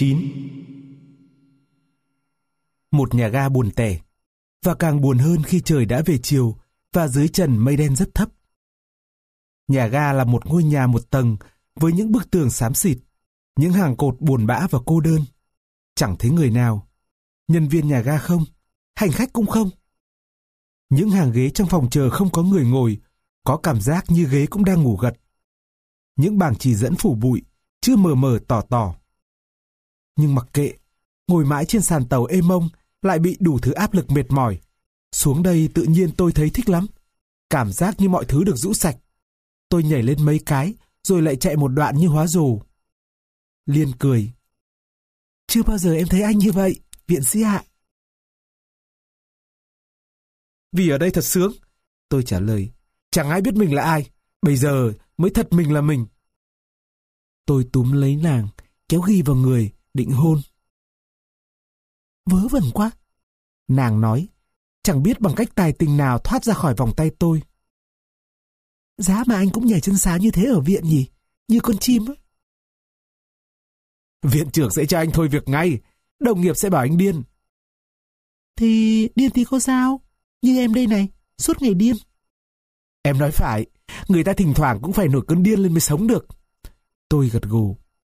9. Một nhà ga buồn tẻ, và càng buồn hơn khi trời đã về chiều và dưới trần mây đen rất thấp. Nhà ga là một ngôi nhà một tầng với những bức tường xám xịt, những hàng cột buồn bã và cô đơn. Chẳng thấy người nào. Nhân viên nhà ga không, hành khách cũng không. Những hàng ghế trong phòng chờ không có người ngồi, có cảm giác như ghế cũng đang ngủ gật. Những bảng chỉ dẫn phủ bụi, chưa mờ mờ tỏ tỏ. Nhưng mặc kệ, ngồi mãi trên sàn tàu êm mông lại bị đủ thứ áp lực mệt mỏi. Xuống đây tự nhiên tôi thấy thích lắm. Cảm giác như mọi thứ được rũ sạch. Tôi nhảy lên mấy cái, rồi lại chạy một đoạn như hóa rồ. Liên cười. Chưa bao giờ em thấy anh như vậy, viện sĩ ạ. Vì ở đây thật sướng, tôi trả lời. Chẳng ai biết mình là ai, bây giờ mới thật mình là mình. Tôi túm lấy nàng, kéo ghi vào người, định hôn. Vớ vẩn quá, nàng nói, chẳng biết bằng cách tài tình nào thoát ra khỏi vòng tay tôi. Giá mà anh cũng nhảy chân sáo như thế ở viện nhỉ, như con chim á. Viện trưởng sẽ cho anh thôi việc ngay, đồng nghiệp sẽ bảo anh điên. Thì điên thì có sao, như em đây này, suốt ngày điên. Em nói phải, người ta thỉnh thoảng cũng phải nổi cơn điên lên mới sống được. Tôi gật gù.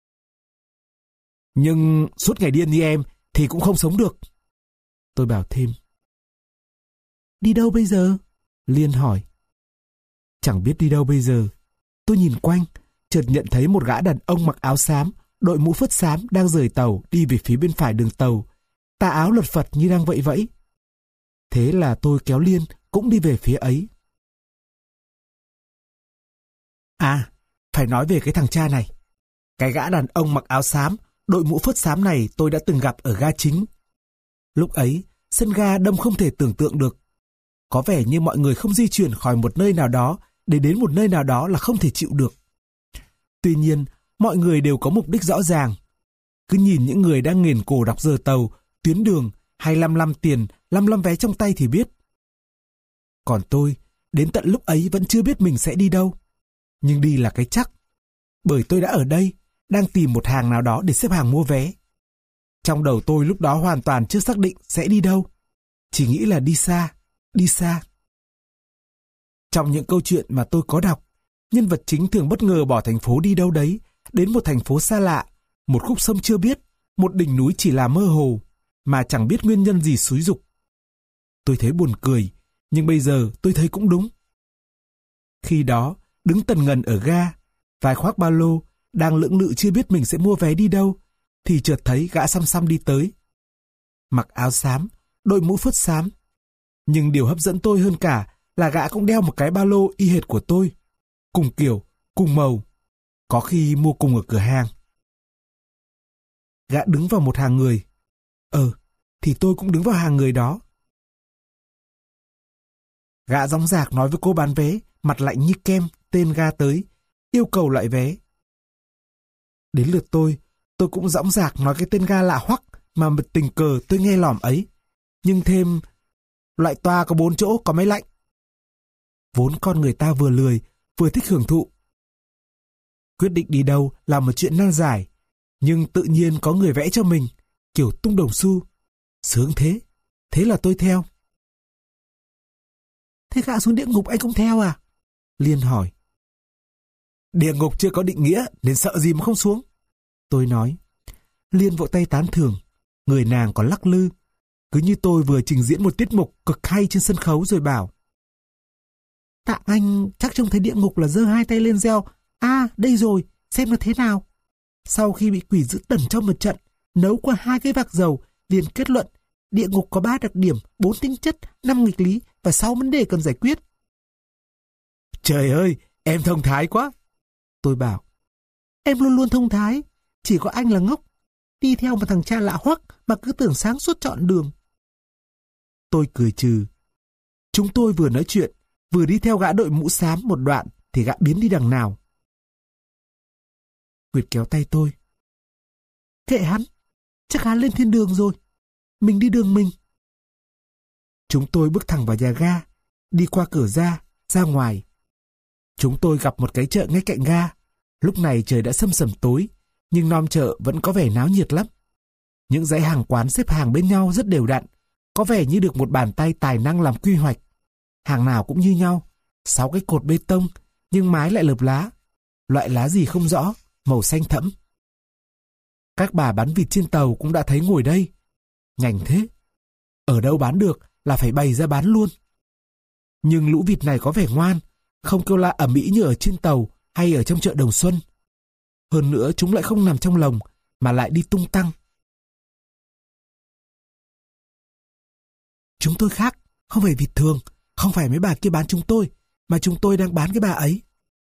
Nhưng suốt ngày điên như em thì cũng không sống được. Tôi bảo thêm. Đi đâu bây giờ? Liên hỏi. Chẳng biết đi đâu bây giờ. Tôi nhìn quanh, chợt nhận thấy một gã đàn ông mặc áo xám, đội mũ phất xám đang rời tàu đi về phía bên phải đường tàu. Tà áo lật phật như đang vẫy vẫy. Thế là tôi kéo Liên cũng đi về phía ấy. À, phải nói về cái thằng cha này. Cái gã đàn ông mặc áo xám, đội mũ phất xám này tôi đã từng gặp ở ga chính. Lúc ấy, sân ga đông không thể tưởng tượng được. Có vẻ như mọi người không di chuyển khỏi một nơi nào đó để đến một nơi nào đó là không thể chịu được. Tuy nhiên, mọi người đều có mục đích rõ ràng. Cứ nhìn những người đang nghền cổ đọc giờ tàu, tuyến đường hay lăm tiền, lăm vé trong tay thì biết. Còn tôi, đến tận lúc ấy vẫn chưa biết mình sẽ đi đâu. Nhưng đi là cái chắc. Bởi tôi đã ở đây, đang tìm một hàng nào đó để xếp hàng mua vé. Trong đầu tôi lúc đó hoàn toàn chưa xác định sẽ đi đâu. Chỉ nghĩ là đi xa, đi xa. Trong những câu chuyện mà tôi có đọc, nhân vật chính thường bất ngờ bỏ thành phố đi đâu đấy, đến một thành phố xa lạ, một khúc sông chưa biết, một đỉnh núi chỉ là mơ hồ, mà chẳng biết nguyên nhân gì xúi giục. Tôi thấy buồn cười, nhưng bây giờ tôi thấy cũng đúng. Khi đó, đứng tần ngần ở ga, vai khoác ba lô, đang lưỡng lự chưa biết mình sẽ mua vé đi đâu, thì chợt thấy gã xăm xăm đi tới. Mặc áo xám, đội mũ phất xám. Nhưng điều hấp dẫn tôi hơn cả là gã cũng đeo một cái ba lô y hệt của tôi. Cùng kiểu, cùng màu. Có khi mua cùng ở cửa hàng. Gã đứng vào một hàng người. Thì tôi cũng đứng vào hàng người đó. Gã dõng dạc nói với cô bán vé, mặt lạnh như kem, tên ga tới, yêu cầu loại vé. Đến lượt tôi cũng dõng dạc nói cái tên ga lạ hoắc mà tình cờ tôi nghe lỏm ấy. Nhưng thêm, loại toa có 4 chỗ, có máy lạnh. Vốn con người ta vừa lười, vừa thích hưởng thụ. Quyết định đi đâu là một chuyện nan giải, nhưng tự nhiên có người vẽ cho mình, kiểu tung đồng xu. Sướng thế, thế là tôi theo. Thế gã xuống địa ngục anh cũng theo à? Liên hỏi. Địa ngục chưa có định nghĩa, nên sợ gì mà không xuống. Tôi nói. Liên vỗ tay tán thưởng, người nàng còn lắc lư. Cứ như tôi vừa trình diễn một tiết mục cực hay trên sân khấu rồi bảo. Tạm anh chắc trông thấy địa ngục là giơ 2 tay lên reo. À, đây rồi, xem nó thế nào. Sau khi bị quỷ giữ tẩn trong một trận, nấu qua 2 cái vạc dầu, liền kết luận địa ngục có 3 đặc điểm, 4 tính chất, 5 nghịch lý và 6 vấn đề cần giải quyết. Trời ơi, em thông thái quá. Tôi bảo. Em luôn luôn thông thái, chỉ có anh là ngốc. Đi theo một thằng cha lạ hoắc mà cứ tưởng sáng suốt trọn đường. Tôi cười trừ. Chúng tôi vừa nói chuyện, vừa đi theo gã đội mũ xám một đoạn thì gã biến đi đằng nào. Nguyệt kéo tay tôi. Kệ hắn, chắc hắn lên thiên đường rồi. Mình đi đường mình. Chúng tôi bước thẳng vào nhà ga, đi qua cửa ra ngoài. Chúng tôi gặp một cái chợ ngay cạnh ga. Lúc này trời đã sâm sẩm tối, nhưng nom chợ vẫn có vẻ náo nhiệt lắm. Những dãy hàng quán xếp hàng bên nhau rất đều đặn, có vẻ như được một bàn tay tài năng làm quy hoạch. Hàng nào cũng như nhau, 6 cái cột bê tông, nhưng mái lại lợp lá. Loại lá gì không rõ, màu xanh thẫm. Các bà bán vịt trên tàu cũng đã thấy ngồi đây. Nhành thế. Ở đâu bán được là phải bày ra bán luôn. Nhưng lũ vịt này có vẻ ngoan, không kêu la ầm ĩ như ở trên tàu hay ở trong chợ Đồng Xuân. Hơn nữa chúng lại không nằm trong lồng, mà lại đi tung tăng. Chúng tôi khác, không phải vịt thường, không phải mấy bà kia bán chúng tôi, mà chúng tôi đang bán cái bà ấy.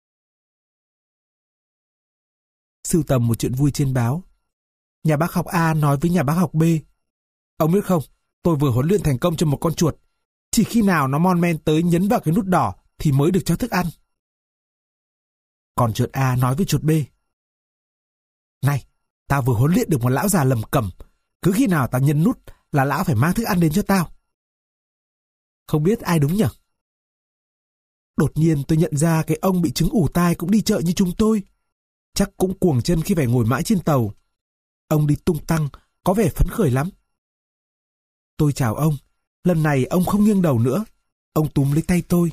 Sưu tầm một chuyện vui trên báo. Nhà bác học A nói với nhà bác học B: ông biết không, tôi vừa huấn luyện thành công cho một con chuột. Chỉ khi nào nó mon men tới nhấn vào cái nút đỏ thì mới được cho thức ăn. Còn chuột A nói với chuột B: này, tao vừa huấn luyện được một lão già lầm cẩm. Cứ khi nào tao nhấn nút là lão phải mang thức ăn đến cho tao. Không biết ai đúng nhỉ? Đột nhiên tôi nhận ra cái ông bị chứng ù tai cũng đi chợ như chúng tôi. Chắc cũng cuồng chân khi phải ngồi mãi trên tàu. Ông đi tung tăng, có vẻ phấn khởi lắm. Tôi chào ông. Lần này ông không nghiêng đầu nữa. Ông túm lấy tay tôi.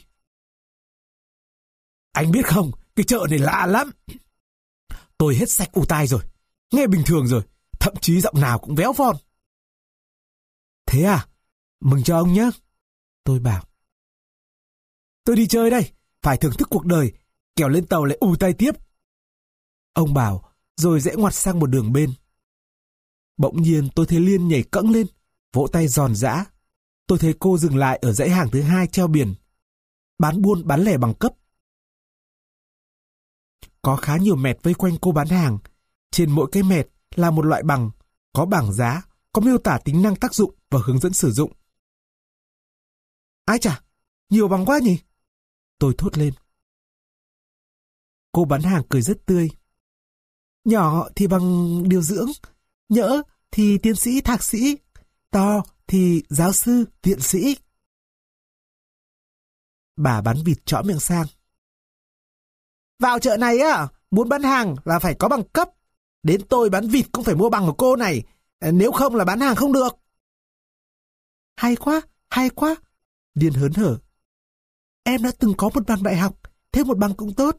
Anh biết không, cái chợ này lạ lắm. Tôi hết sạch ù tai rồi. Nghe bình thường rồi. Thậm chí giọng nào cũng véo von. Thế à? Mừng cho ông nhé. Tôi bảo. Tôi đi chơi đây. Phải thưởng thức cuộc đời. Kẻo lên tàu lại ù tai tiếp. Ông bảo, rồi rẽ ngoặt sang một đường bên. Bỗng nhiên tôi thấy Liên nhảy cẫng lên, vỗ tay giòn giã. Tôi thấy cô dừng lại ở dãy hàng thứ 2 treo biển: bán buôn bán lẻ bằng cấp. Có khá nhiều mẹt vây quanh cô bán hàng. Trên mỗi cái mẹt là một loại bằng, có bảng giá, có miêu tả tính năng tác dụng và hướng dẫn sử dụng. Ai chà, nhiều bằng quá nhỉ? Tôi thốt lên. Cô bán hàng cười rất tươi. Nhỏ thì bằng điều dưỡng, nhỡ thì tiến sĩ thạc sĩ, to thì giáo sư viện sĩ. Bà bán vịt trõ miệng sang. Vào chợ này á, muốn bán hàng là phải có bằng cấp. Đến tôi bán vịt cũng phải mua bằng của cô này, nếu không là bán hàng không được. Hay quá, hay quá. Điên hớn hở. Em đã từng có một bằng đại học, thêm một bằng cũng tốt.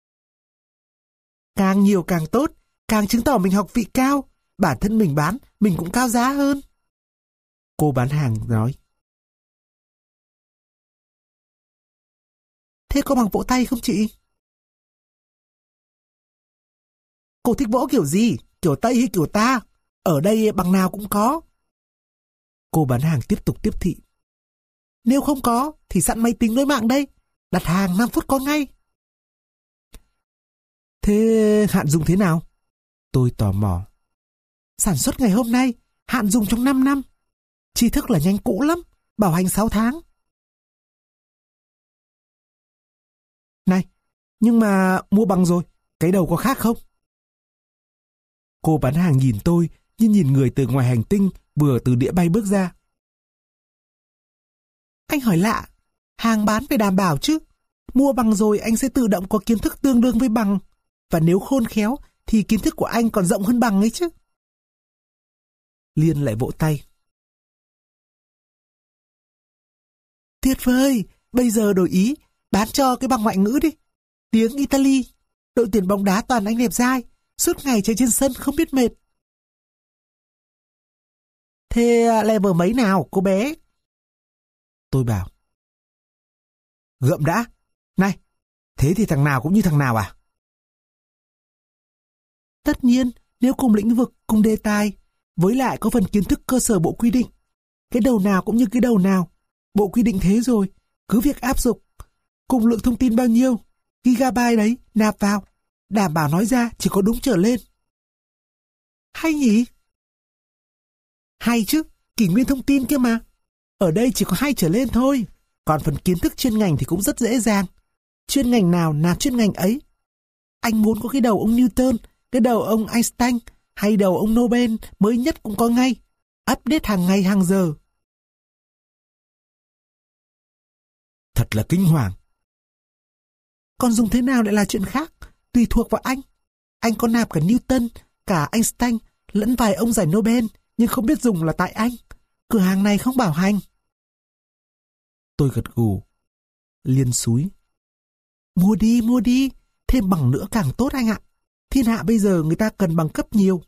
Càng nhiều càng tốt, càng chứng tỏ mình học vị cao. Bản thân mình bán, mình cũng cao giá hơn. Cô bán hàng nói. Thế có bằng vỗ tay không chị? Cô thích vỗ kiểu gì? Kiểu Tây hay kiểu ta? Ở đây bằng nào cũng có. Cô bán hàng tiếp tục tiếp thị. Nếu không có, thì sẵn máy tính nối mạng đây. Đặt hàng 5 phút có ngay. Thế hạn dùng thế nào? Tôi tò mò. Sản xuất ngày hôm nay, hạn dùng trong 5 năm. Tri thức là nhanh cũ lắm, bảo hành 6 tháng. Này, nhưng mà mua bằng rồi, cái đầu có khác không? Cô bán hàng nhìn tôi như nhìn người từ ngoài hành tinh vừa từ đĩa bay bước ra. Anh hỏi lạ, hàng bán phải đảm bảo chứ. Mua bằng rồi anh sẽ tự động có kiến thức tương đương với bằng. Và nếu khôn khéo thì kiến thức của anh còn rộng hơn bằng ấy chứ. Liên lại vỗ tay. Tuyệt vời, bây giờ đổi ý, bán cho cái bằng ngoại ngữ đi. Tiếng Italy, đội tuyển bóng đá toàn anh đẹp dai, suốt ngày chạy trên sân không biết mệt. Thế level mấy nào cô bé? Tôi bảo. Gượm đã. Này, thế thì thằng nào cũng như thằng nào à? Tất nhiên, nếu cùng lĩnh vực, cùng đề tài, với lại có phần kiến thức cơ sở bộ quy định. Cái đầu nào cũng như cái đầu nào. Bộ quy định thế rồi, cứ việc áp dụng. Cùng lượng thông tin bao nhiêu, gigabyte đấy, nạp vào. Đảm bảo nói ra chỉ có đúng trở lên. Hay nhỉ? Hay chứ, kỷ nguyên thông tin kia mà. Ở đây chỉ có 2 trở lên thôi. Còn phần kiến thức chuyên ngành thì cũng rất dễ dàng. Chuyên ngành nào nạp chuyên ngành ấy. Anh muốn có cái đầu ông Newton, cái đầu ông Einstein hay đầu ông Nobel mới nhất cũng có ngay. Update hàng ngày hàng giờ. Thật là kinh hoàng. Còn dùng thế nào lại là chuyện khác, tùy thuộc vào anh. Anh có nạp cả Newton, cả Einstein, lẫn vài ông giải Nobel, nhưng không biết dùng là tại anh. Cửa hàng này không bảo hành. Tôi gật gù. Liên xúi. Mua đi, thêm bằng nữa càng tốt anh ạ. Thiên hạ bây giờ người ta cần bằng cấp nhiều.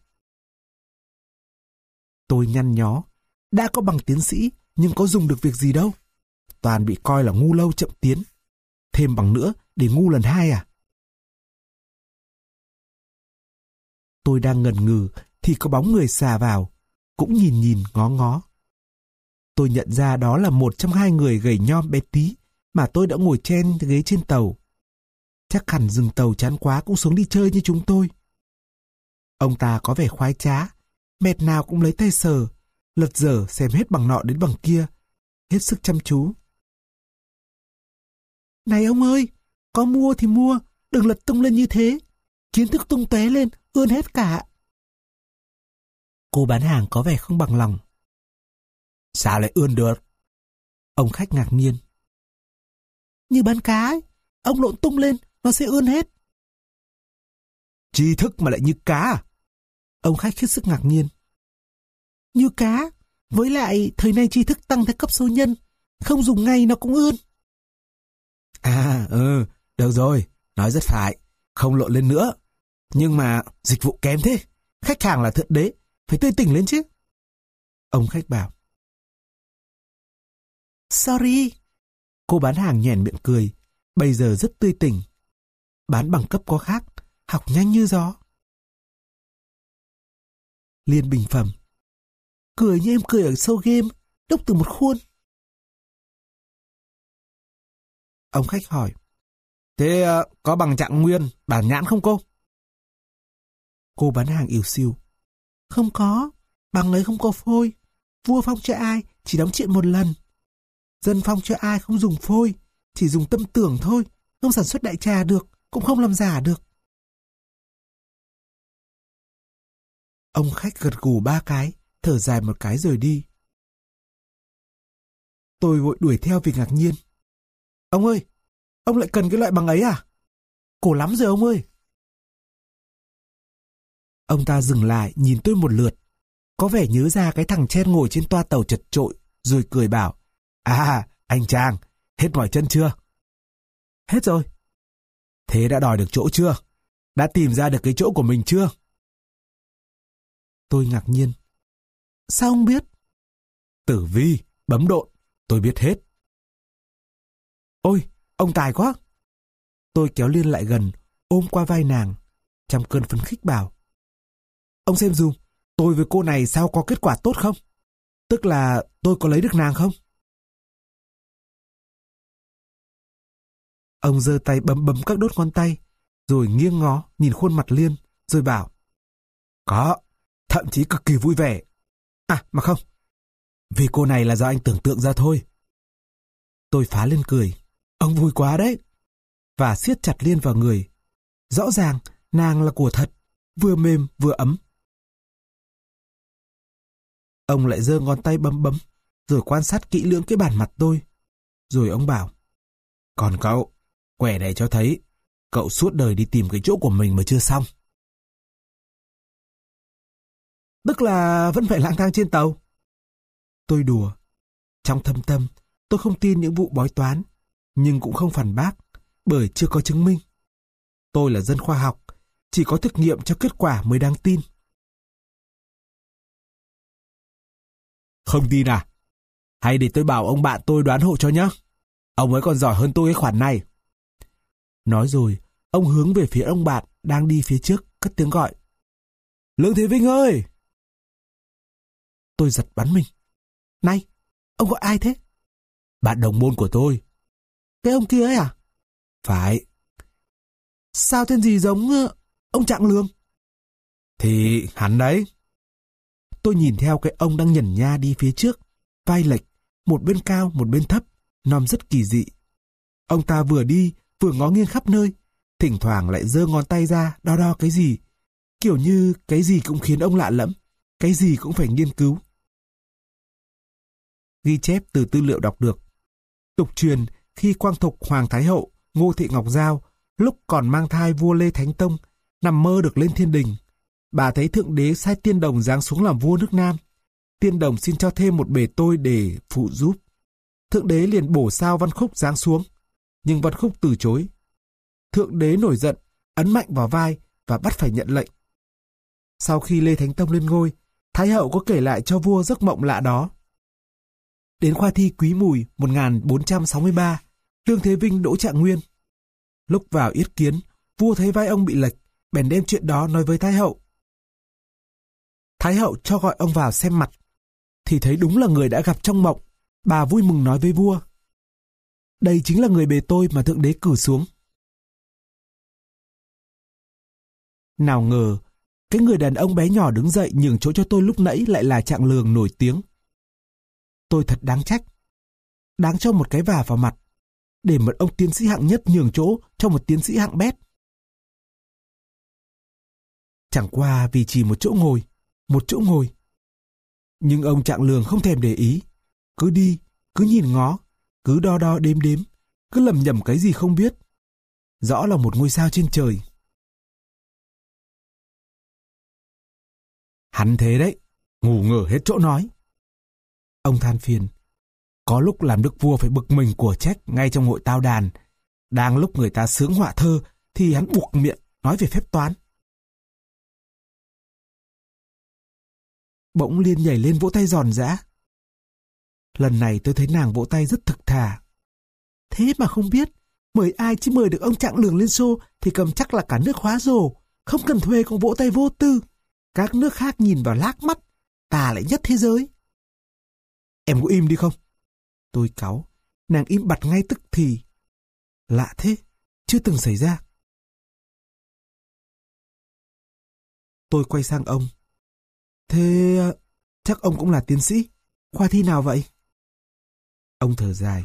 Tôi nhăn nhó. Đã có bằng tiến sĩ, nhưng có dùng được việc gì đâu. Toàn bị coi là ngu lâu chậm tiến. Thêm bằng nữa để ngu lần 2 à? Tôi đang ngần ngừ thì có bóng người xà vào, cũng nhìn ngó ngó. Tôi nhận ra đó là một trong 2 người gầy nhom bé tí mà tôi đã ngồi chen ghế trên tàu. Chắc hẳn dừng tàu chán quá cũng xuống đi chơi như chúng tôi. Ông ta có vẻ khoái trá, mệt nào cũng lấy tay sờ, lật dở xem hết bằng nọ đến bằng kia, hết sức chăm chú. Này ông ơi, có mua thì mua, đừng lật tung lên như thế. Kiến thức tung tóe lên, ươn hết cả. Cô bán hàng có vẻ không bằng lòng. Sao lại ươn được? Ông khách ngạc nhiên. Như bán cá ấy, ông lộn tung lên, nó sẽ ươn hết. Tri thức mà lại như cá à? Ông khách hết sức ngạc nhiên. Như cá, với lại thời nay tri thức tăng theo cấp số nhân, không dùng ngay nó cũng ươn. Được rồi, nói rất phải, không lộn lên nữa. Nhưng mà dịch vụ kém thế, khách hàng là thượng đế, phải tươi tỉnh lên chứ. Ông khách bảo. Sorry. Cô bán hàng nhoẻn miệng cười, bây giờ rất tươi tỉnh. Bán bằng cấp có khác, học nhanh như gió. Liên bình phẩm. Cười như em cười ở show game, đúc từ một khuôn. Ông khách hỏi. Thế có bằng trạng nguyên, bản nhãn không cô? Cô bán hàng ỉu xìu. Không có, bằng ấy không có phôi. Vua phong cho ai, chỉ đóng chuyện một lần. Dân phong cho ai không dùng phôi, chỉ dùng tâm tưởng thôi. Không sản xuất đại trà được, cũng không làm giả được. Ông khách gật gù 3 cái, thở dài một cái rồi đi. Tôi vội đuổi theo vì ngạc nhiên. Ông ơi, ông lại cần cái loại bằng ấy à? Cổ lắm rồi ông ơi. Ông ta dừng lại nhìn tôi một lượt, có vẻ nhớ ra cái thằng chen ngồi trên toa tàu chật chội, rồi cười bảo. Anh Trang, hết mỏi chân chưa? Hết rồi. Thế đã đòi được chỗ chưa? Đã tìm ra được cái chỗ của mình chưa? Tôi ngạc nhiên. Sao ông biết? Tử vi, bấm độn, tôi biết hết. Ôi, ông tài quá. Tôi kéo Liên lại gần, ôm qua vai nàng, trong cơn phấn khích bảo. Ông xem dùm, tôi với cô này sao có kết quả tốt không? Tức là tôi có lấy được nàng không? Ông giơ tay bấm các đốt ngón tay, rồi nghiêng ngó nhìn khuôn mặt Liên, rồi bảo. Có, thậm chí cực kỳ vui vẻ. Mà không, vì cô này là do anh tưởng tượng ra thôi. Tôi phá lên cười. Ông vui quá đấy. Và siết chặt Liên vào người. Rõ ràng nàng là của thật, vừa mềm vừa ấm. Ông lại giơ ngón tay bấm, rồi quan sát kỹ lưỡng cái bản mặt tôi. Rồi ông bảo. Còn cậu, quẻ này cho thấy cậu suốt đời đi tìm cái chỗ của mình mà chưa xong. Tức là vẫn phải lang thang trên tàu. Tôi đùa. Trong thâm tâm, tôi không tin những vụ bói toán, nhưng cũng không phản bác, bởi chưa có chứng minh. Tôi là dân khoa học, chỉ có thực nghiệm cho kết quả mới đáng tin. Không tin à? Hay để tôi bảo ông bạn tôi đoán hộ cho nhé. Ông ấy còn giỏi hơn tôi cái khoản này. Nói rồi, ông hướng về phía ông bạn đang đi phía trước, cất tiếng gọi. Lương Thế Vinh ơi! Tôi giật bắn mình. Này, ông gọi ai thế? Bạn đồng môn của tôi. Cái ông kia ấy à? Phải. Sao tên gì giống ông Trạng Lương? Thì hắn đấy. Tôi nhìn theo cái ông đang nhẩn nha đi phía trước, vai lệch, một bên cao một bên thấp, nom rất kỳ dị. Ông ta vừa đi vừa ngó nghiêng khắp nơi, thỉnh thoảng lại giơ ngón tay ra đo cái gì, kiểu như cái gì cũng khiến ông lạ lẫm, cái gì cũng phải nghiên cứu. Ghi chép từ tư liệu đọc được. Tục truyền khi Quang Thục Hoàng Thái Hậu Ngô Thị Ngọc Giao lúc còn mang thai vua Lê Thánh Tông nằm mơ được lên thiên đình. Bà thấy Thượng Đế sai tiên đồng giáng xuống làm vua nước Nam, Tiên đồng xin cho thêm một bề tôi để phụ giúp. Thượng đế liền bổ sao Văn Khúc giáng xuống, nhưng Văn Khúc từ chối. Thượng đế nổi giận, ấn mạnh vào vai và bắt phải nhận lệnh. Sau khi Lê Thánh Tông lên ngôi, Thái hậu có kể lại cho vua giấc mộng lạ đó. Đến khoa thi Quý Mùi 1463, Lương Thế Vinh đỗ trạng nguyên. Lúc vào yết kiến, vua thấy vai ông bị lệch, bèn đem chuyện đó nói với Thái hậu. Thái hậu cho gọi ông vào xem mặt, thì thấy đúng là người đã gặp trong mộng. Bà vui mừng nói với vua: đây chính là người bề tôi mà thượng đế cử xuống. Nào ngờ, cái người đàn ông bé nhỏ đứng dậy nhường chỗ cho tôi lúc nãy lại là Trạng Lường nổi tiếng. Tôi thật đáng trách. Đáng cho một cái vả vào mặt, để một ông tiến sĩ hạng nhất nhường chỗ cho một tiến sĩ hạng bét. Chẳng qua vì chỉ một chỗ ngồi. Nhưng ông Trạng Lường không thèm để ý. Cứ đi, cứ nhìn ngó, cứ đo đo đếm đếm, cứ lầm nhầm cái gì không biết. Rõ là một ngôi sao trên trời. Hắn thế đấy, ngủ ngở hết chỗ nói. Ông than phiền. Có lúc làm đức vua phải bực mình của trách ngay trong hội tao đàn. Đang lúc người ta sướng họa thơ thì hắn buộc miệng nói về phép toán. Bỗng Liên nhảy lên vỗ tay giòn giã. Lần này tôi thấy nàng vỗ tay rất thực thà. Thế mà không biết, mời ai chứ mời được ông Trạng Lường lên show thì cầm chắc là cả nước hóa rồ, không cần thuê còn vỗ tay vô tư. Các nước khác nhìn vào lác mắt, ta lại nhất thế giới. Em có im đi không? Tôi cáu, nàng im bặt ngay tức thì. Lạ thế, chưa từng xảy ra. Tôi quay sang ông. Thế chắc ông cũng là tiến sĩ, khoa thi nào vậy? Ông thở dài.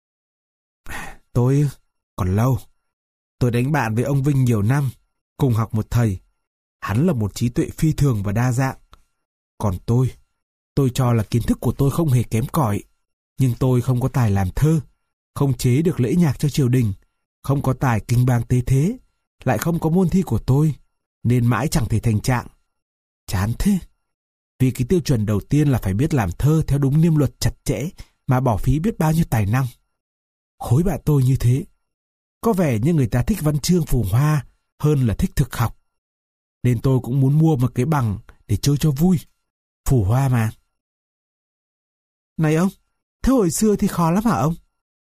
Tôi còn lâu. Tôi đánh bạn với ông Vinh nhiều năm, cùng học một thầy. Hắn là một trí tuệ phi thường và đa dạng. Còn tôi cho là kiến thức của tôi không hề kém cỏi. Nhưng tôi không có tài làm thơ, không chế được lễ nhạc cho triều đình, không có tài kinh bang tế thế, lại không có môn thi của tôi, nên mãi chẳng thể thành trạng. Chán thế. Vì cái tiêu chuẩn đầu tiên là phải biết làm thơ theo đúng niêm luật chặt chẽ, mà bỏ phí biết bao nhiêu tài năng. Khối bạn tôi như thế. Có vẻ như người ta thích văn chương phù hoa hơn là thích thực học. Nên tôi cũng muốn mua một cái bằng để chơi cho vui. Phù hoa mà. Này ông, thế hồi xưa thì khó lắm hả ông?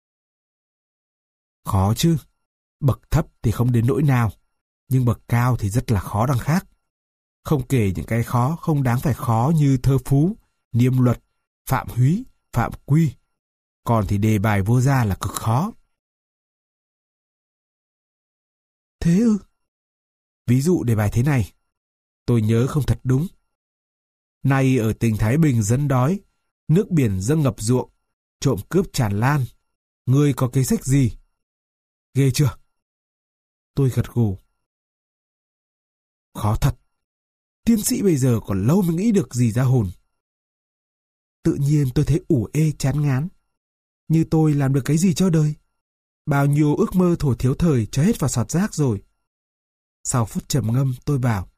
Khó chứ. Bậc thấp thì không đến nỗi nào, nhưng bậc cao thì rất là khó đằng khác. Không kể những cái khó không đáng phải khó như thơ phú, niêm luật, phạm húy, phạm quy. Còn thì đề bài vô gia là cực khó. Thế ư? Ví dụ đề bài thế này. Tôi nhớ không thật đúng. Nay ở tỉnh Thái Bình dân đói, nước biển dâng ngập ruộng, trộm cướp tràn lan. Ngươi có kế sách gì? Ghê chưa? Tôi gật gù. Khó thật. Tiến sĩ bây giờ còn lâu mới nghĩ được gì ra hồn. Tự nhiên tôi thấy ủ ê chán ngán. Như tôi làm được cái gì cho đời? Bao nhiêu ước mơ thổ thiếu thời cho hết vào sọt rác rồi. Sau phút trầm ngâm tôi bảo.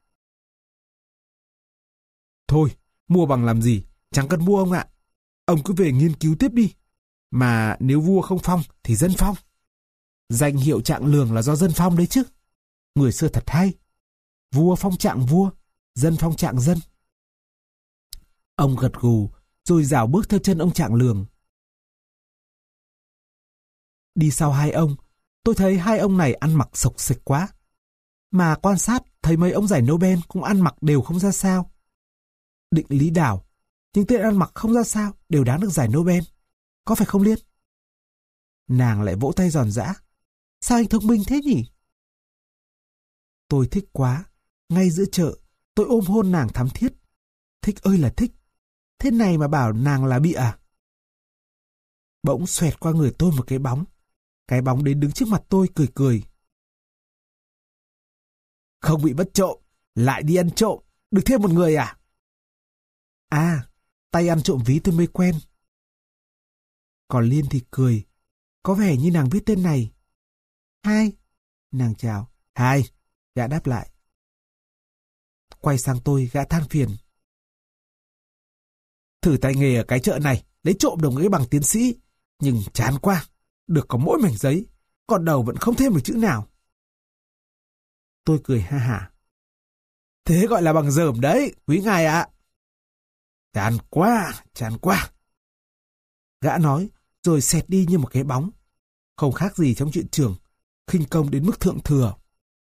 Thôi, mua bằng làm gì? Chẳng cần mua ông ạ. Ông cứ về nghiên cứu tiếp đi. Mà nếu vua không phong thì dân phong. Danh hiệu Trạng Lường là do dân phong đấy chứ. Người xưa thật hay. Vua phong trạng vua, dân phong trạng dân. Ông gật gù rồi rảo bước theo chân ông Trạng Lường. Đi sau hai ông, tôi thấy hai ông này ăn mặc xộc xệch quá. Mà quan sát thấy mấy ông giải Nobel cũng ăn mặc đều không ra sao. Định Lý Đảo, những tên ăn mặc không ra sao đều đáng được giải Nobel. Có phải không Liên? Nàng lại vỗ tay giòn giã. Sao anh thông minh thế nhỉ? Tôi thích quá. Ngay giữa chợ, tôi ôm hôn nàng thắm thiết. Thích ơi là thích. Thế này mà bảo nàng là bị à? Bỗng xoẹt qua người tôi một cái bóng. Cái bóng đến đứng trước mặt tôi cười cười. Không bị mất trộm, lại đi ăn trộm, được thêm một người à? À, tay ăn trộm ví tôi mới quen. Còn Liên thì cười. Có vẻ như nàng biết tên này. Hai. Nàng chào. Hai. Gã đáp lại. Quay sang tôi, gã than phiền. Thử tay nghề ở cái chợ này, lấy trộm được cái bằng tiến sĩ. Nhưng chán quá, được có mỗi mảnh giấy, còn đầu vẫn không thêm được chữ nào. Tôi cười ha hả. Thế gọi là bằng dởm đấy, quý ngài ạ. Chán quá, chán quá. Gã nói, rồi xẹt đi như một cái bóng. Không khác gì trong chuyện trường, khinh công đến mức thượng thừa.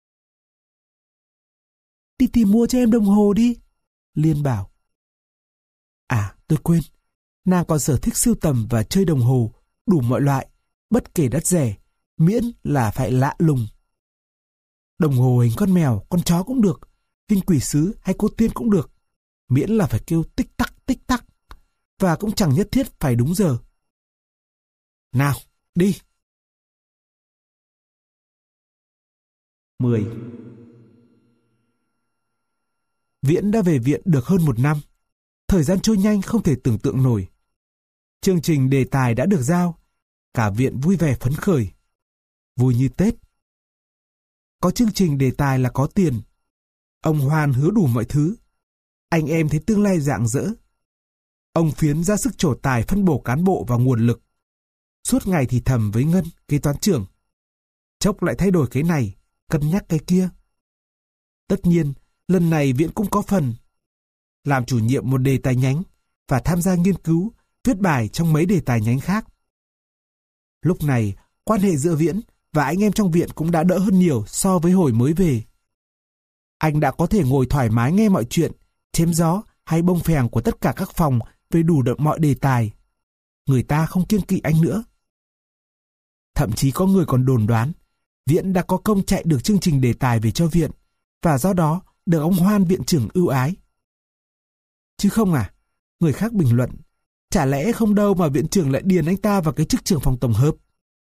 Đi tìm mua cho em đồng hồ đi, Liên bảo. À, tôi quên. Nàng còn sở thích sưu tầm và chơi đồng hồ, đủ mọi loại, bất kể đắt rẻ, miễn là phải lạ lùng. Đồng hồ hình con mèo, con chó cũng được, hình quỷ sứ hay cô tiên cũng được, miễn là phải kêu tích tắc, và cũng chẳng nhất thiết phải đúng giờ. Nào, đi! 10. Viễn đã về viện được hơn 1 năm. Thời gian trôi nhanh không thể tưởng tượng nổi. Chương trình đề tài đã được giao. Cả viện vui vẻ phấn khởi. Vui như Tết. Có chương trình đề tài là có tiền. Ông Hoan hứa đủ mọi thứ. Anh em thấy tương lai rạng rỡ. Ông Phiến ra sức trổ tài phân bổ cán bộ và nguồn lực. Suốt ngày thì thầm với Ngân, kế toán trưởng. Chốc lại thay đổi cái này, cân nhắc cái kia. Tất nhiên, lần này viện cũng có phần. Làm chủ nhiệm một đề tài nhánh và tham gia nghiên cứu, viết bài trong mấy đề tài nhánh khác. Lúc này, quan hệ giữa Viễn và anh em trong viện cũng đã đỡ hơn nhiều so với hồi mới về. Anh đã có thể ngồi thoải mái nghe mọi chuyện, chém gió hay bông phèn của tất cả các phòng về đủ mọi đề tài. Người ta không kiêng kỵ anh nữa. Thậm chí có người còn đồn đoán Viễn đã có công chạy được chương trình đề tài về cho viện, và do đó được ông Hoan viện trưởng ưu ái. Chứ không à, người khác bình luận, chả lẽ không đâu mà viện trưởng lại điền anh ta vào cái chức trưởng phòng tổng hợp.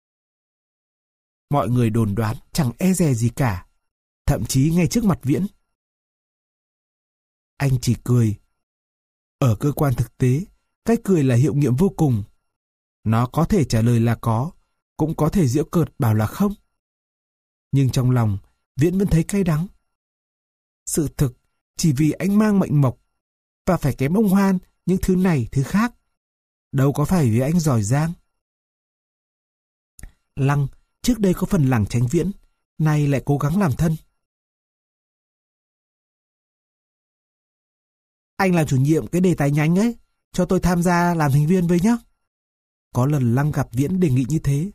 Mọi người đồn đoán chẳng e dè gì cả, thậm chí ngay trước mặt Viễn. Anh chỉ cười. Ở cơ quan thực tế, cái cười là hiệu nghiệm vô cùng. Nó có thể trả lời là có, cũng có thể giễu cợt bảo là không. Nhưng trong lòng, Viễn vẫn thấy cay đắng. Sự thực, chỉ vì anh mang mệnh mộc, và phải kém ông Hoan những thứ này thứ khác. Đâu có phải vì anh giỏi giang. Lăng, trước đây có phần lảng tránh Viễn, nay lại cố gắng làm thân. Anh làm chủ nhiệm cái đề tài nhánh ấy, cho tôi tham gia làm thành viên với nhé. Có lần Lăng gặp Viễn đề nghị như thế.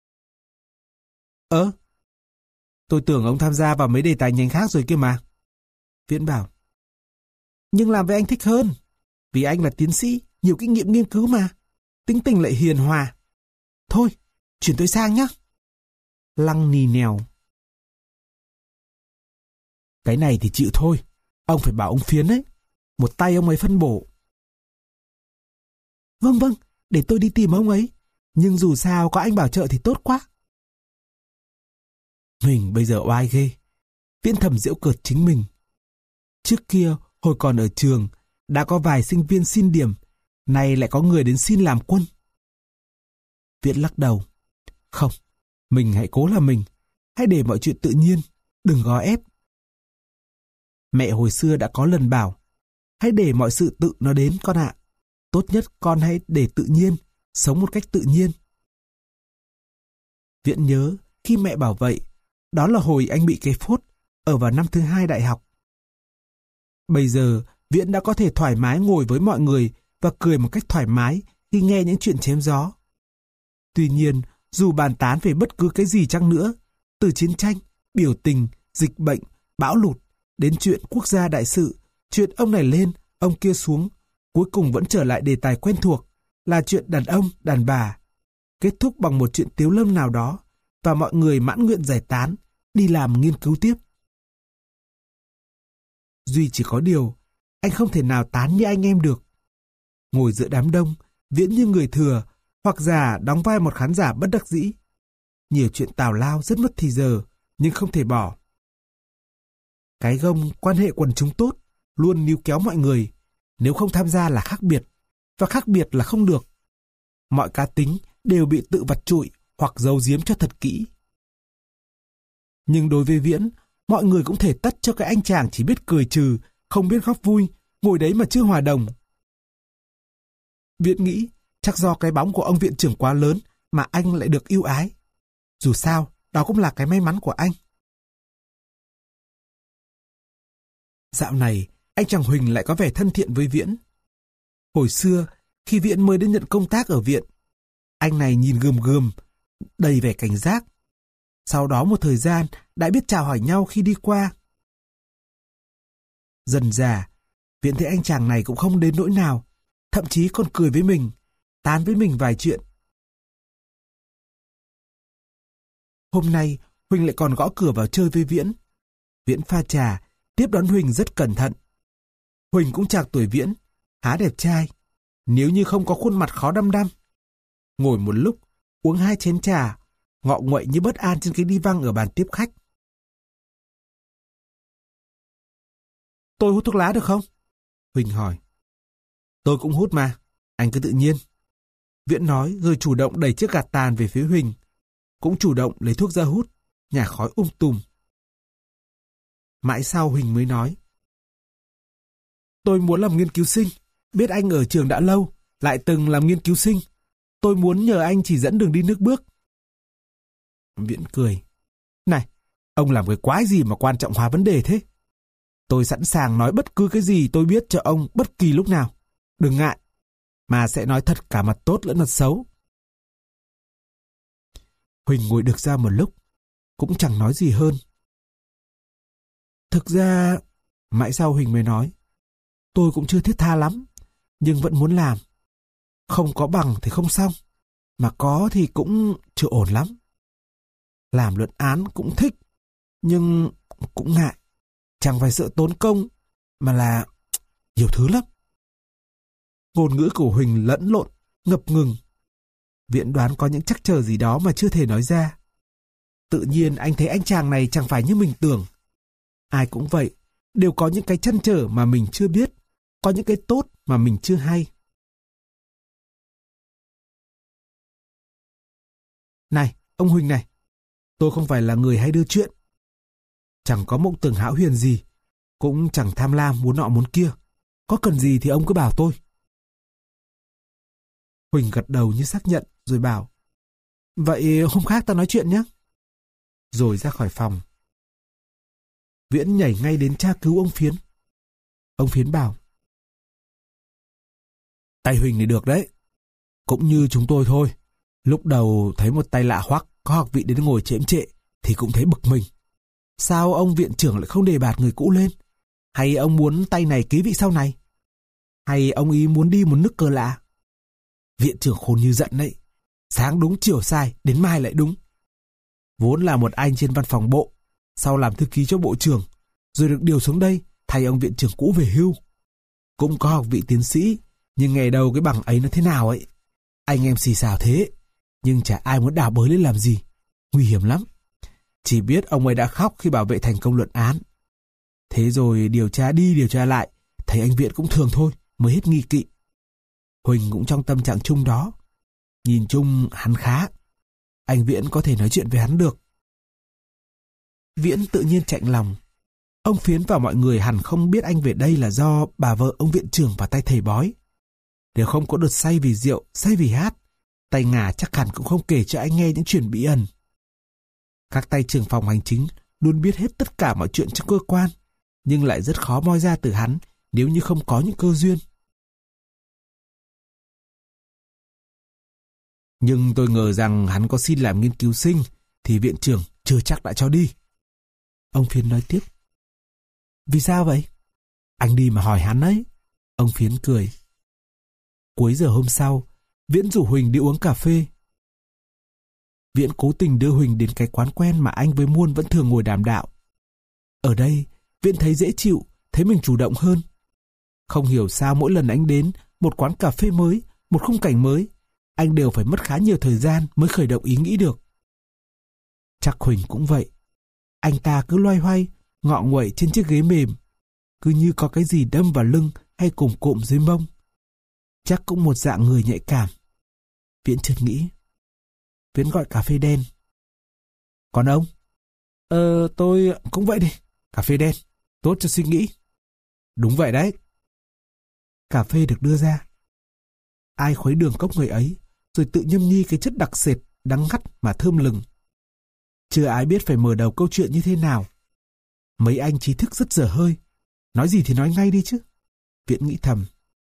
Tôi tưởng ông tham gia vào mấy đề tài nhánh khác rồi kia mà. Viễn bảo. Nhưng làm với anh thích hơn, vì anh là tiến sĩ, nhiều kinh nghiệm nghiên cứu mà, tính tình lại hiền hòa. Thôi, chuyển tôi sang nhé. Lăng nì nèo. Cái này thì chịu thôi, ông phải bảo ông Phiến ấy, một tay ông ấy phân bổ. Vâng, để tôi đi tìm ông ấy, nhưng dù sao có anh bảo trợ thì tốt quá. Mình bây giờ oai ghê. Viễn thầm giễu cợt chính mình. Trước kia, hồi còn ở trường, đã có vài sinh viên xin điểm, nay lại có người đến xin làm quân. Viễn lắc đầu. Không, mình hãy cố là mình, hãy để mọi chuyện tự nhiên, đừng gò ép. Mẹ hồi xưa đã có lần bảo, hãy để mọi sự tự nó đến con ạ. Tốt nhất con hãy để tự nhiên, sống một cách tự nhiên. Viễn nhớ, khi mẹ bảo vậy, đó là hồi anh bị cái phốt, ở vào năm thứ 2 đại học. Bây giờ, Viễn đã có thể thoải mái ngồi với mọi người và cười một cách thoải mái khi nghe những chuyện chém gió. Tuy nhiên, dù bàn tán về bất cứ cái gì chăng nữa, từ chiến tranh, biểu tình, dịch bệnh, bão lụt, đến chuyện quốc gia đại sự, chuyện ông này lên, ông kia xuống, cuối cùng vẫn trở lại đề tài quen thuộc, là chuyện đàn ông, đàn bà. Kết thúc bằng một chuyện tiếu lâm nào đó, và mọi người mãn nguyện giải tán, đi làm nghiên cứu tiếp. Duy chỉ có điều, anh không thể nào tán như anh em được. Ngồi giữa đám đông, Viễn như người thừa, hoặc giả đóng vai một khán giả bất đắc dĩ. Nhiều chuyện tào lao rất mất thì giờ, nhưng không thể bỏ. Cái gông quan hệ quần chúng tốt, luôn níu kéo mọi người. Nếu không tham gia là khác biệt, và khác biệt là không được. Mọi cá tính đều bị tự vặt trụi hoặc giấu giếm cho thật kỹ. Nhưng đối với Viễn, mọi người cũng thể tắt cho cái anh chàng chỉ biết cười trừ, không biết góp vui, ngồi đấy mà chưa hòa đồng. Viễn nghĩ chắc do cái bóng của ông viện trưởng quá lớn mà anh lại được ưu ái. Dù sao, đó cũng là cái may mắn của anh. Dạo này, anh chàng Huỳnh lại có vẻ thân thiện với Viễn. Hồi xưa, khi Viễn mới đến nhận công tác ở viện, anh này nhìn gườm gườm, đầy vẻ cảnh giác. Sau đó một thời gian đã biết chào hỏi nhau khi đi qua. Dần dà, Viễn thấy anh chàng này cũng không đến nỗi nào, thậm chí còn cười với mình, tán với mình vài chuyện. Hôm nay, Huỳnh lại còn gõ cửa vào chơi với Viễn. Viễn pha trà, tiếp đón Huỳnh rất cẩn thận. Huỳnh cũng chạc tuổi Viễn, khá đẹp trai, nếu như không có khuôn mặt khó đăm đăm. Ngồi một lúc, uống 2 chén trà, ngọ nguậy như bất an trên cái đi văng ở bàn tiếp khách. Tôi hút thuốc lá được không? Huỳnh hỏi. Tôi cũng hút mà, anh cứ tự nhiên. Viễn nói rồi chủ động đẩy chiếc gạt tàn về phía Huỳnh. Cũng chủ động lấy thuốc ra hút, nhả khói tùm. Mãi sau Huỳnh mới nói. Tôi muốn làm nghiên cứu sinh, biết anh ở trường đã lâu, lại từng làm nghiên cứu sinh. Tôi muốn nhờ anh chỉ dẫn đường đi nước bước. Viễn cười. Này, ông làm cái quái gì mà quan trọng hóa vấn đề thế? Tôi sẵn sàng nói bất cứ cái gì tôi biết cho ông bất kỳ lúc nào. Đừng ngại, mà sẽ nói thật cả mặt tốt lẫn mặt xấu. Huỳnh ngồi được ra một lúc, cũng chẳng nói gì hơn. Thực ra, mãi sau Huỳnh mới nói, tôi cũng chưa thiết tha lắm, nhưng vẫn muốn làm. Không có bằng thì không xong, mà có thì cũng chưa ổn lắm. Làm luận án cũng thích, nhưng cũng ngại. Chẳng phải sợ tốn công, mà là nhiều thứ lắm. Ngôn ngữ của Huỳnh lẫn lộn, ngập ngừng. Viễn đoán có những trắc trở gì đó mà chưa thể nói ra. Tự nhiên anh thấy anh chàng này chẳng phải như mình tưởng. Ai cũng vậy, đều có những cái trăn trở mà mình chưa biết, có những cái tốt mà mình chưa hay. Này, ông Huỳnh này, tôi không phải là người hay đưa chuyện. Chẳng có mộng tưởng hão huyền gì, cũng chẳng tham lam muốn nọ muốn kia. Có cần gì thì ông cứ bảo tôi. Huỳnh gật đầu như xác nhận, rồi bảo, vậy hôm khác ta nói chuyện nhé. Rồi ra khỏi phòng. Viễn nhảy ngay đến tra cứu ông Phiến. Ông Phiến bảo, tay Huỳnh này được đấy. Cũng như chúng tôi thôi. Lúc đầu thấy một tay lạ hoắc có học vị đến ngồi chễm trệ thì cũng thấy bực mình. Sao ông viện trưởng lại không đề bạt người cũ lên? Hay ông muốn tay này kế vị sau này? Hay ông ý muốn đi một nước cờ lạ? Viện trưởng khôn như giận đấy. Sáng đúng chiều sai, đến mai lại đúng. Vốn là một anh trên văn phòng bộ, sau làm thư ký cho bộ trưởng, rồi được điều xuống đây thay ông viện trưởng cũ về hưu. Cũng có học vị tiến sĩ, nhưng ngày đầu cái bằng ấy nó thế nào ấy. Anh em xì xào thế, nhưng chả ai muốn đào bới lên làm gì. Nguy hiểm lắm. Chỉ biết ông ấy đã khóc khi bảo vệ thành công luận án. Thế rồi điều tra đi điều tra lại, thấy anh Viện cũng thường thôi, mới hết nghi kỵ. Huỳnh cũng trong tâm trạng chung đó. Nhìn chung hắn khá. Anh Viễn có thể nói chuyện với hắn được. Viễn tự nhiên chạnh lòng. Ông Phiến và mọi người hẳn không biết anh về đây là do bà vợ ông viện trưởng và tay thầy bói. Nếu không có đợt say vì rượu, say vì hát, tay ngà chắc hẳn cũng không kể cho anh nghe những chuyện bí ẩn. Các tay trưởng phòng hành chính luôn biết hết tất cả mọi chuyện trong cơ quan, nhưng lại rất khó moi ra từ hắn nếu như không có những cơ duyên. Nhưng tôi ngờ rằng hắn có xin làm nghiên cứu sinh thì viện trưởng chưa chắc đã cho đi. Ông Phiến nói tiếp. Vì sao vậy? Anh đi mà hỏi hắn ấy. Ông Phiến cười. Cuối giờ hôm sau, Viễn rủ Huỳnh đi uống cà phê. Viễn cố tình đưa Huỳnh đến cái quán quen mà anh với Muôn vẫn thường ngồi đàm đạo. Ở đây, Viễn thấy dễ chịu, thấy mình chủ động hơn. Không hiểu sao mỗi lần anh đến một quán cà phê mới, một khung cảnh mới, anh đều phải mất khá nhiều thời gian mới khởi động ý nghĩ được. Chắc Huỳnh cũng vậy. Anh ta cứ loay hoay, ngọ nguậy trên chiếc ghế mềm, cứ như có cái gì đâm vào lưng hay cùm cụm dưới mông. Chắc cũng một dạng người nhạy cảm. Viễn chợt nghĩ. Viễn gọi cà phê đen. Còn ông? Tôi cũng vậy đi. Cà phê đen, tốt cho suy nghĩ. Đúng vậy đấy. Cà phê được đưa ra. ai khuấy đường cốc người ấy, rồi tự nhâm nhi cái chất đặc sệt, đắng ngắt mà thơm lừng. Chưa ai biết phải mở đầu câu chuyện như thế nào. Mấy anh trí thức rất dở hơi. Nói gì thì nói ngay đi chứ. Viễn nghĩ thầm.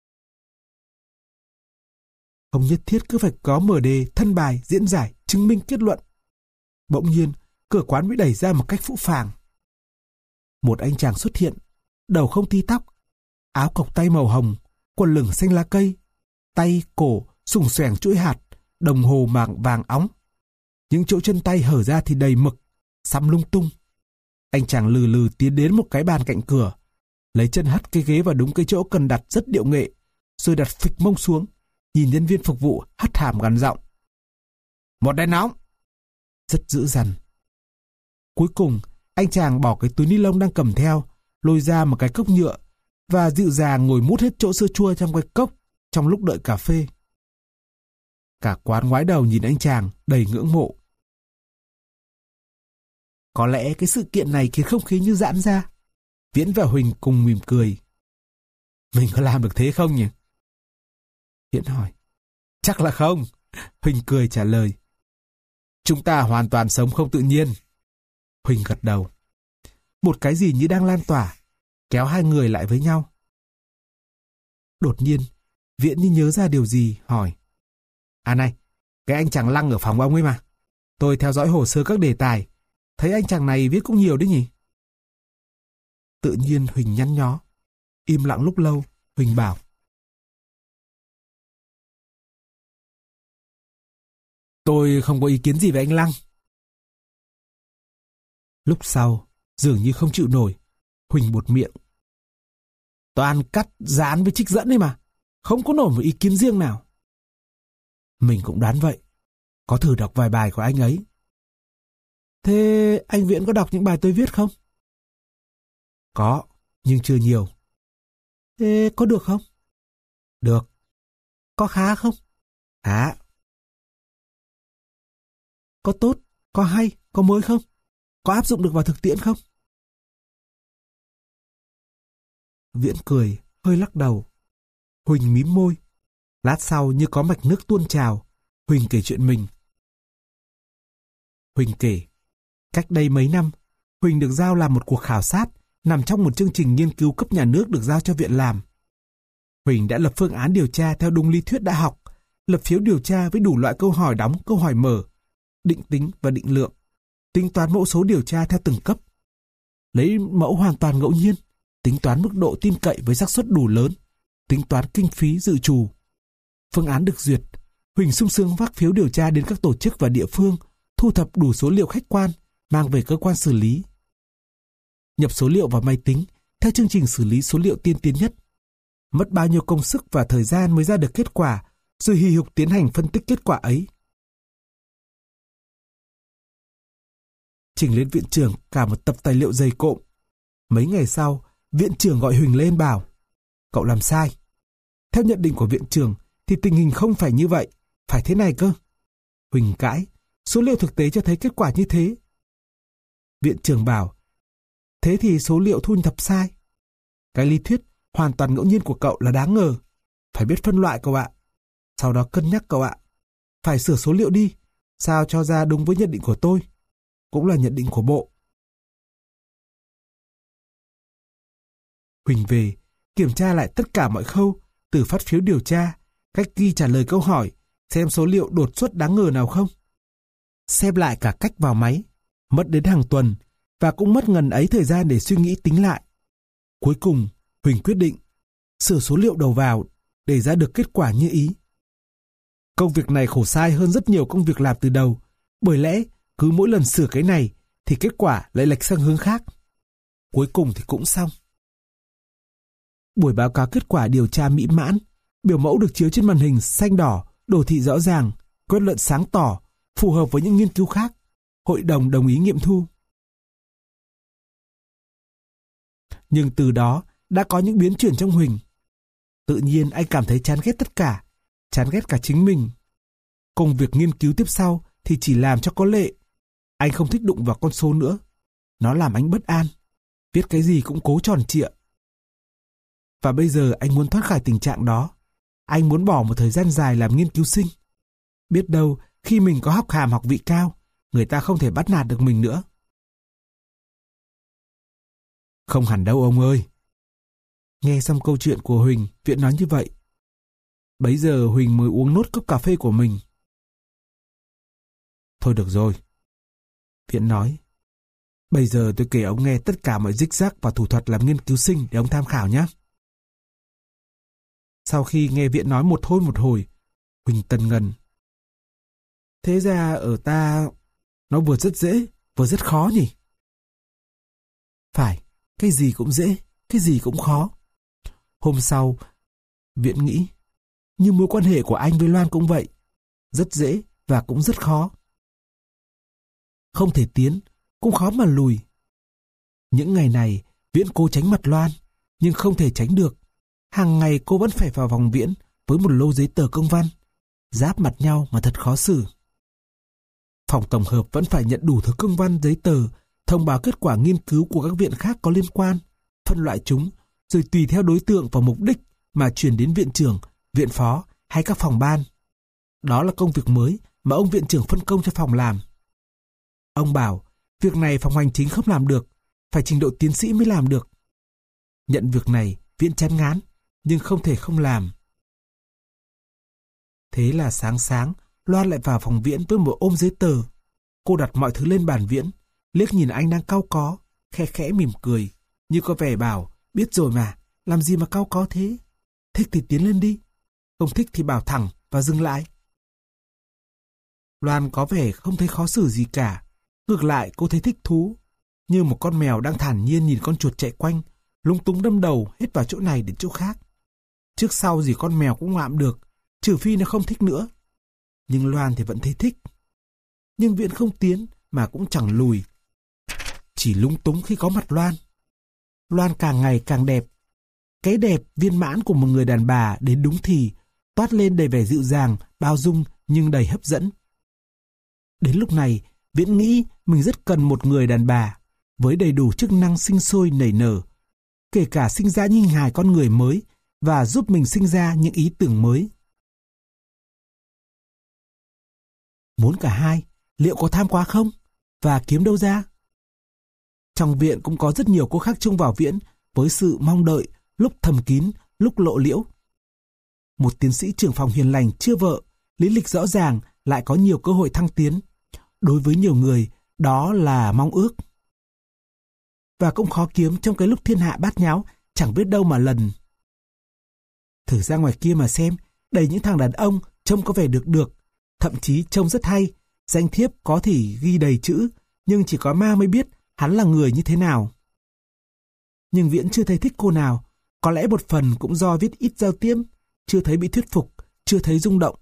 Không nhất thiết cứ phải có mở đề, thân bài, diễn giải, chứng minh kết luận. Bỗng nhiên, cửa quán bị đẩy ra một cách phũ phàng. Một anh chàng xuất hiện, đầu không ti tóc, áo cộc tay màu hồng, quần lửng xanh lá cây, tay, cổ, xùng xoẻng chuỗi hạt, đồng hồ màng vàng óng. Những chỗ chân tay hở ra thì đầy mực, xăm lung tung. Anh chàng lừ lừ tiến đến một cái bàn cạnh cửa, lấy chân hất cái ghế vào đúng cái chỗ cần đặt rất điệu nghệ, rồi đặt phịch mông xuống, nhìn nhân viên phục vụ hất hàm gằn giọng. Một đèn nóng. Rất dữ dằn. Cuối cùng, anh chàng bỏ cái túi ni lông đang cầm theo, lôi ra một cái cốc nhựa và dịu dàng ngồi mút hết chỗ sữa chua trong cái cốc trong lúc đợi cà phê. Cả quán ngoái đầu nhìn anh chàng đầy ngưỡng mộ. Có lẽ cái sự kiện này khiến không khí như giãn ra. Viễn và Huỳnh cùng mỉm cười. Mình có làm được thế không nhỉ? Viễn hỏi. Chắc là không. Huỳnh cười trả lời. Chúng ta hoàn toàn sống không tự nhiên. Huỳnh gật đầu. Một cái gì như đang lan tỏa, kéo hai người lại với nhau. Đột nhiên, Viễn như nhớ ra điều gì, hỏi. À này, cái anh chàng Lăng ở phòng ông ấy mà. Tôi theo dõi hồ sơ các đề tài, thấy anh chàng này viết cũng nhiều đấy nhỉ? Tự nhiên Huỳnh nhăn nhó. Im lặng lúc lâu, Huỳnh bảo. Tôi không có ý kiến gì về anh Lăng. Lúc sau, dường như không chịu nổi, Huỳnh buột miệng. Toàn cắt, dán với trích dẫn đấy mà. Không có nổi một ý kiến riêng nào. Mình cũng đoán vậy. Có thử đọc vài bài của anh ấy. Thế anh Viễn có đọc những bài tôi viết không? Có, nhưng chưa nhiều. Thế có được không? Được. Có khá không? Khá. Có tốt, có hay, có mới không? Có áp dụng được vào thực tiễn không? Viễn cười, hơi lắc đầu. Huỳnh mím môi. Lát sau như có mạch nước tuôn trào, Huỳnh kể chuyện mình. Huỳnh kể, cách đây mấy năm, Huỳnh được giao làm một cuộc khảo sát nằm trong một chương trình nghiên cứu cấp nhà nước được giao cho viện làm. Huỳnh đã lập phương án điều tra theo đúng lý thuyết đã học, lập phiếu điều tra với đủ loại câu hỏi đóng, câu hỏi mở, định tính và định lượng, tính toán mẫu số điều tra theo từng cấp. Lấy mẫu hoàn toàn ngẫu nhiên, tính toán mức độ tin cậy với xác suất đủ lớn, tính toán kinh phí dự trù. Phương án được duyệt, Huỳnh sung sướng vác phiếu điều tra đến các tổ chức và địa phương, thu thập đủ số liệu khách quan, mang về cơ quan xử lý. Nhập số liệu vào máy tính theo chương trình xử lý số liệu tiên tiến nhất. Mất bao nhiêu công sức và thời gian mới ra được kết quả, rồi hì hục tiến hành phân tích kết quả ấy. Trình lên viện trưởng cả một tập tài liệu dày cộm. Mấy ngày sau, viện trưởng gọi Huỳnh lên bảo, cậu làm sai. Theo nhận định của viện trưởng thì tình hình không phải như vậy, phải thế này cơ. Huỳnh cãi, số liệu thực tế cho thấy kết quả như thế. Viện trưởng bảo, thế thì số liệu thu thập sai. Cái lý thuyết hoàn toàn ngẫu nhiên của cậu là đáng ngờ. Phải biết phân loại cậu ạ. Sau đó cân nhắc cậu ạ. Phải sửa số liệu đi, sao cho ra đúng với nhận định của tôi. Cũng là nhận định của bộ. Huỳnh về, kiểm tra lại tất cả mọi khâu, từ phát phiếu điều tra, cách ghi trả lời câu hỏi, xem số liệu đột xuất đáng ngờ nào không. Xem lại cả cách vào máy, mất đến hàng tuần, và cũng mất ngần ấy thời gian để suy nghĩ tính lại. Cuối cùng, Huỳnh quyết định sửa số liệu đầu vào để ra được kết quả như ý. Công việc này khổ sai hơn rất nhiều công việc làm từ đầu, bởi lẽ cứ mỗi lần sửa cái này thì kết quả lại lệch sang hướng khác. Cuối cùng thì cũng xong. Buổi báo cáo kết quả điều tra mỹ mãn, biểu mẫu được chiếu trên màn hình xanh đỏ, đồ thị rõ ràng, kết luận sáng tỏ, phù hợp với những nghiên cứu khác. Hội đồng đồng ý nghiệm thu. Nhưng từ đó đã có những biến chuyển trong Huỳnh. Tự nhiên anh cảm thấy chán ghét tất cả, chán ghét cả chính mình. Công việc nghiên cứu tiếp sau thì chỉ làm cho có lệ. Anh không thích đụng vào con số nữa. Nó làm anh bất an. Viết cái gì cũng cố tròn trịa. Và bây giờ anh muốn thoát khỏi tình trạng đó. anh muốn bỏ một thời gian dài làm nghiên cứu sinh. Biết đâu, khi mình có học hàm học vị cao, người ta không thể bắt nạt được mình nữa. Không hẳn đâu ông ơi. Nghe xong câu chuyện của Huỳnh, Viễn nói như vậy. Bấy giờ Huỳnh mới uống nốt cốc cà phê của mình. Thôi được rồi. Viễn nói. Bây giờ tôi kể ông nghe tất cả mọi rích rắc và thủ thuật làm nghiên cứu sinh để ông tham khảo nhé. Sau khi nghe Viễn nói một hồi, Huỳnh tần ngần. Thế ra ở ta, nó vừa rất dễ, vừa rất khó nhỉ? Phải, cái gì cũng dễ, cái gì cũng khó. Hôm sau, Viễn nghĩ, như mối quan hệ của anh với Loan cũng vậy, rất dễ và cũng rất khó. Không thể tiến, cũng khó mà lùi. Những ngày này, Viễn cố tránh mặt Loan, nhưng không thể tránh được. Hàng ngày cô vẫn phải vào phòng Viễn với một lô giấy tờ công văn, giáp mặt nhau mà thật khó xử. Phòng tổng hợp vẫn phải nhận đủ thứ công văn giấy tờ, thông báo kết quả nghiên cứu của các viện khác có liên quan, phân loại chúng, rồi tùy theo đối tượng và mục đích mà chuyển đến viện trưởng, viện phó hay các phòng ban. Đó là công việc mới mà ông viện trưởng phân công cho phòng làm. Ông bảo, việc này phòng hành chính không làm được, phải trình độ tiến sĩ mới làm được. Nhận việc này, Viễn chán ngán, nhưng không thể không làm. Thế là sáng, Loan lại vào phòng Viễn với một ôm giấy tờ. Cô đặt mọi thứ lên bàn Viễn, liếc nhìn anh đang cau có, khẽ khẽ mỉm cười, như có vẻ bảo, biết rồi mà, làm gì mà cau có thế? Thích thì tiến lên đi, không thích thì bảo thẳng và dừng lại. Loan có vẻ không thấy khó xử gì cả, ngược lại cô thấy thích thú, như một con mèo đang thản nhiên nhìn con chuột chạy quanh, lúng túng đâm đầu hết vào chỗ này đến chỗ khác. Trước sau gì con mèo cũng ngoạm được, trừ phi nó không thích nữa. Nhưng Loan thì vẫn thấy thích. Nhưng Viễn không tiến mà cũng chẳng lùi, chỉ lúng túng khi có mặt Loan. Loan càng ngày càng đẹp. Cái đẹp viên mãn của một người đàn bà đến đúng thì, toát lên đầy vẻ dịu dàng, bao dung nhưng đầy hấp dẫn. Đến lúc này, Viễn nghĩ mình rất cần một người đàn bà với đầy đủ chức năng sinh sôi nảy nở, kể cả sinh ra những hình hài con người mới và giúp mình sinh ra những ý tưởng mới. Muốn cả hai, liệu có tham quá không? Và kiếm đâu ra? Trong viện cũng có rất nhiều cô khác trông vào Viễn với sự mong đợi, lúc thầm kín, lúc lộ liễu. Một tiến sĩ trưởng phòng hiền lành chưa vợ, lý lịch rõ ràng lại có nhiều cơ hội thăng tiến. Đối với nhiều người, đó là mong ước. Và cũng khó kiếm trong cái lúc thiên hạ bát nháo, chẳng biết đâu mà lần. Thử ra ngoài kia mà xem, đầy những thằng đàn ông trông có vẻ được, thậm chí trông rất hay, danh thiếp có thể ghi đầy chữ, nhưng chỉ có ma mới biết hắn là người như thế nào. Nhưng Viễn chưa thấy thích cô nào, có lẽ một phần cũng do viết ít giao tiếp, chưa thấy bị thuyết phục, chưa thấy rung động.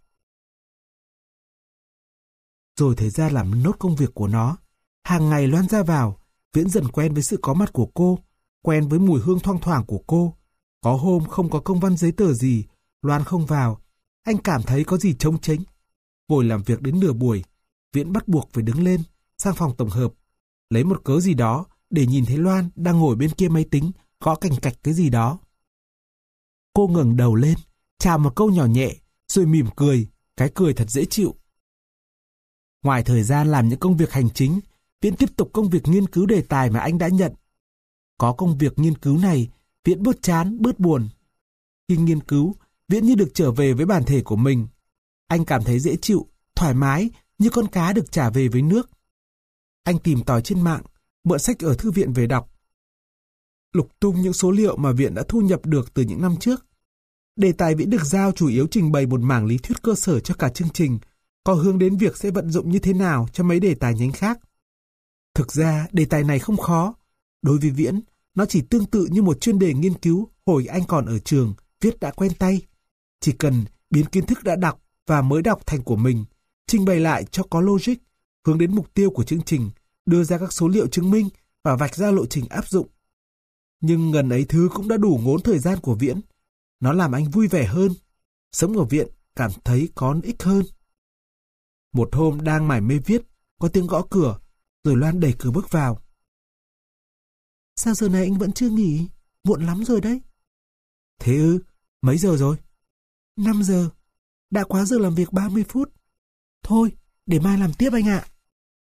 Rồi thời gian làm nốt công việc của nó. Hàng ngày Loan ra vào, Viễn dần quen với sự có mặt của cô, quen với mùi hương thoang thoảng của cô. Có hôm không có công văn giấy tờ gì, Loan không vào, anh cảm thấy có gì trống chênh. Ngồi làm việc đến nửa buổi, Viễn bắt buộc phải đứng lên, sang phòng tổng hợp, lấy một cớ gì đó để nhìn thấy Loan đang ngồi bên kia máy tính, gõ cành cạch cái gì đó. Cô ngẩng đầu lên, chào một câu nhỏ nhẹ, rồi mỉm cười, cái cười thật dễ chịu. Ngoài thời gian làm những công việc hành chính, Viễn tiếp tục công việc nghiên cứu đề tài mà anh đã nhận. Có công việc nghiên cứu này, Viễn bớt chán, bớt buồn. Khi nghiên cứu, Viễn như được trở về với bản thể của mình. Anh cảm thấy dễ chịu, thoải mái, như con cá được trả về với nước. Anh tìm tòi trên mạng, mượn sách ở thư viện về đọc. Lục tung những số liệu mà viện đã thu nhập được từ những năm trước. Đề tài Viễn được giao chủ yếu trình bày một mảng lý thuyết cơ sở cho cả chương trình, có hướng đến việc sẽ vận dụng như thế nào cho mấy đề tài nhánh khác. Thực ra, đề tài này không khó. Đối với Viễn, nó chỉ tương tự như một chuyên đề nghiên cứu hồi anh còn ở trường, viết đã quen tay. Chỉ cần biến kiến thức đã đọc và mới đọc thành của mình, trình bày lại cho có logic, hướng đến mục tiêu của chương trình, đưa ra các số liệu chứng minh và vạch ra lộ trình áp dụng. Nhưng ngần ấy thứ cũng đã đủ ngốn thời gian của Viễn. Nó làm anh vui vẻ hơn. Sống ở viện cảm thấy có ích hơn. Một hôm đang mải mê viết, có tiếng gõ cửa, rồi Loan đẩy cửa bước vào. Sao giờ này anh vẫn chưa nghỉ? Muộn lắm rồi đấy. Thế ư? Mấy giờ rồi? 5 giờ. Đã quá giờ làm việc 30 phút. Thôi, để mai làm tiếp anh ạ.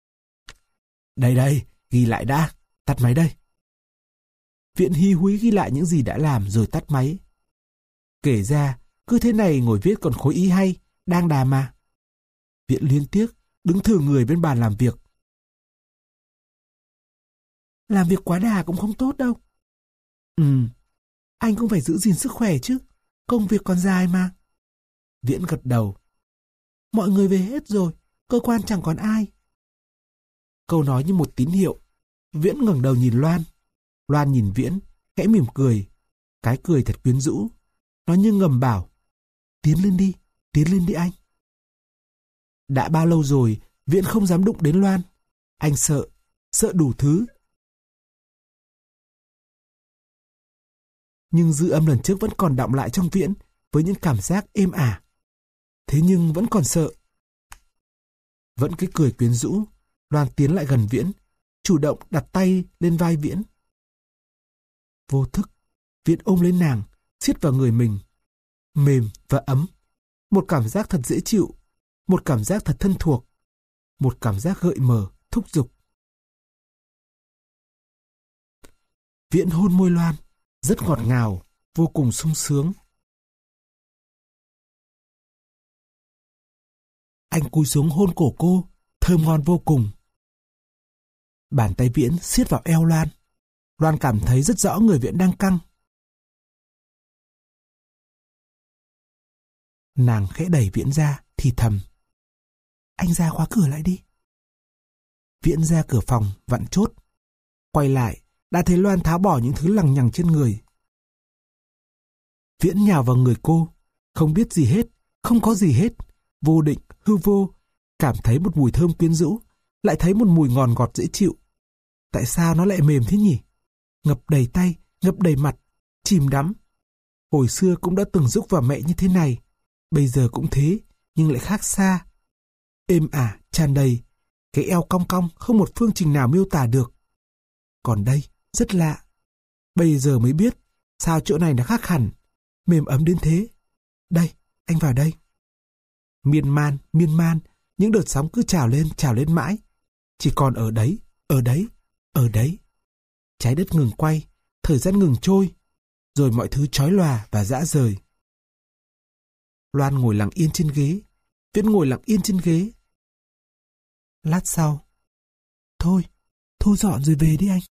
Đây, ghi lại đã. Tắt máy đây. Viễn hí húy ghi lại những gì đã làm rồi tắt máy. Kể ra, cứ thế này ngồi viết còn khối ý hay, đang đà mà. Viễn liên tiếc, đứng thừ người bên bàn làm việc. Làm việc quá đà cũng không tốt đâu. Anh cũng phải giữ gìn sức khỏe chứ. Công việc còn dài mà. Viễn gật đầu. Mọi người về hết rồi, cơ quan chẳng còn ai. Câu nói như một tín hiệu. Viễn ngẩng đầu nhìn Loan. Loan nhìn Viễn, khẽ mỉm cười. Cái cười thật quyến rũ. Nó như ngầm bảo, tiến lên đi anh. Đã bao lâu rồi, Viễn không dám đụng đến Loan. Anh sợ đủ thứ. Nhưng dư âm lần trước vẫn còn đọng lại trong Viễn với những cảm giác êm ả. Thế nhưng vẫn còn sợ. Vẫn cái cười quyến rũ, Loan tiến lại gần Viễn, chủ động đặt tay lên vai Viễn. Vô thức, Viễn ôm lấy nàng, siết vào người mình. Mềm và ấm. Một cảm giác thật dễ chịu. Một cảm giác thật thân thuộc. Một cảm giác gợi mở, thúc giục. Viễn hôn môi Loan, rất ngọt ngào, vô cùng sung sướng. Anh cúi xuống hôn cổ cô, thơm ngon vô cùng. Bàn tay Viễn siết vào eo Loan. Loan cảm thấy rất rõ người Viễn đang căng. Nàng khẽ đẩy Viễn ra, thì thầm. Anh ra khóa cửa lại đi. Viễn ra cửa phòng, vặn chốt. Quay lại, đã thấy Loan tháo bỏ những thứ lằng nhằng trên người. Viễn nhào vào người cô, không biết gì hết, không có gì hết. Vô định, hư vô, cảm thấy một mùi thơm quyến rũ, lại thấy một mùi ngọt ngọt dễ chịu. Tại sao nó lại mềm thế nhỉ? Ngập đầy tay, ngập đầy mặt, chìm đắm. Hồi xưa cũng đã từng rúc vào mẹ như thế này, bây giờ cũng thế, nhưng lại khác xa. Êm ả, tràn đầy, cái eo cong cong không một phương trình nào miêu tả được. Còn đây, rất lạ. Bây giờ mới biết, sao chỗ này nó khác hẳn, mềm ấm đến thế. Đây, anh vào đây. Miên man, những đợt sóng cứ trào lên mãi. Chỉ còn ở đấy. Trái đất ngừng quay, thời gian ngừng trôi, rồi mọi thứ chói lòa và dã rời. Loan ngồi lặng yên trên ghế, Viễn ngồi lặng yên trên ghế. Lát sau, thôi dọn rồi về đi anh.